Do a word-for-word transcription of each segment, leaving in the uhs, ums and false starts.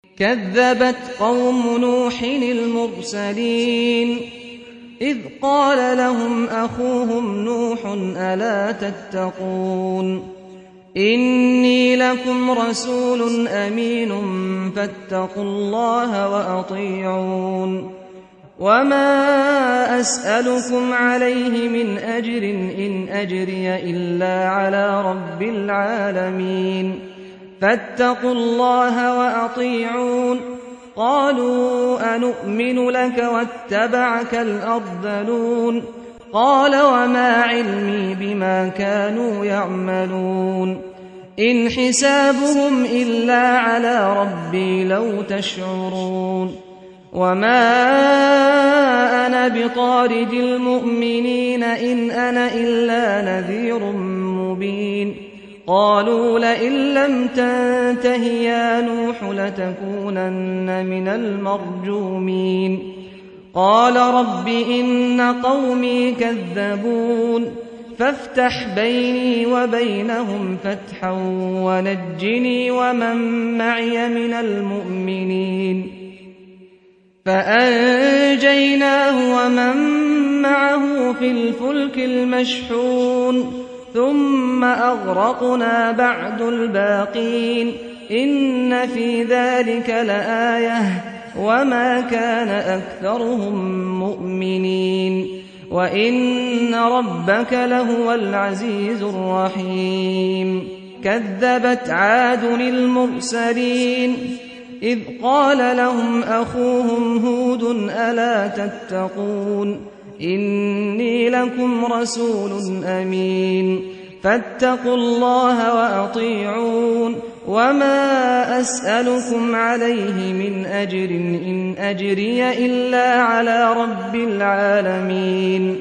كذبت قوم نوح المرسلين إذ قال لهم أخوهم نوح ألا تتقون إني لكم رسول أمين فاتقوا الله وأطيعون وما أسألكم عليه من أجر إن أجري إلا على رب العالمين فاتقوا الله وأطيعون قالوا أنؤمن لك واتبعك الأرذلون قال وما علمي بما كانوا يعملون إن حسابهم إلا على ربي لو تشعرون وما أنا بطارد المؤمنين إن أنا إلا نذير مبين قالوا لئن لم تنته يا نوح لتكونن من المرجومين قال رب إن قومي كذبون فافتح بيني وبينهم فتحا ونجني ومن معي من المؤمنين فأنجيناه ومن معه في الفلك المشحون ثم أغرقنا بعد الباقين إن في ذلك لآية وما كان أكثرهم مؤمنين وإن ربك لهو العزيز الرحيم كذبت عاد المرسلين إذ قال لهم أخوهم هود ألا تتقون إني لكم رسول أمين فاتقوا الله وأطيعون وما أسألكم عليه من أجر إن أجري إلا على رب العالمين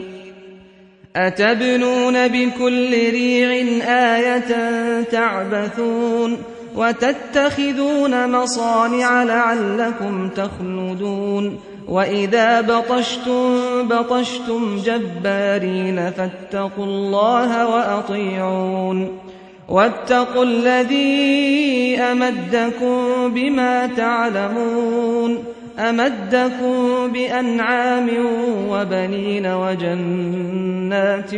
أتبنون بكل ريع آية تعبثون وتتخذون مصانع لعلكم تخلدون وإذا بطشتم بطشتم جبارين فاتقوا الله وأطيعون واتقوا الذي أمدكم بما تعلمون أمدكم بأنعام وبنين وجنات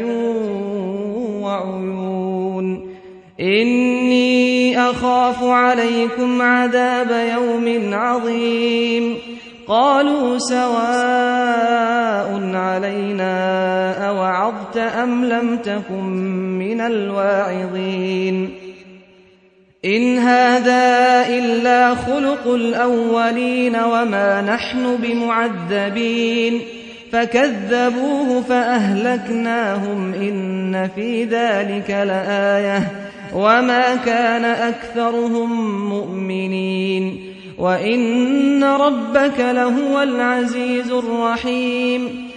وعيون إني أخاف عليكم عذاب يوم عظيم قالوا سواء علينا أوعظت أم لم تكن من الواعظين إن هذا إلا خلق الأولين وما نحن بمعذبين فكذبوه فأهلكناهم إن في ذلك لآية وما كان أكثرهم مؤمنين وإن ربك لهو العزيز الرحيم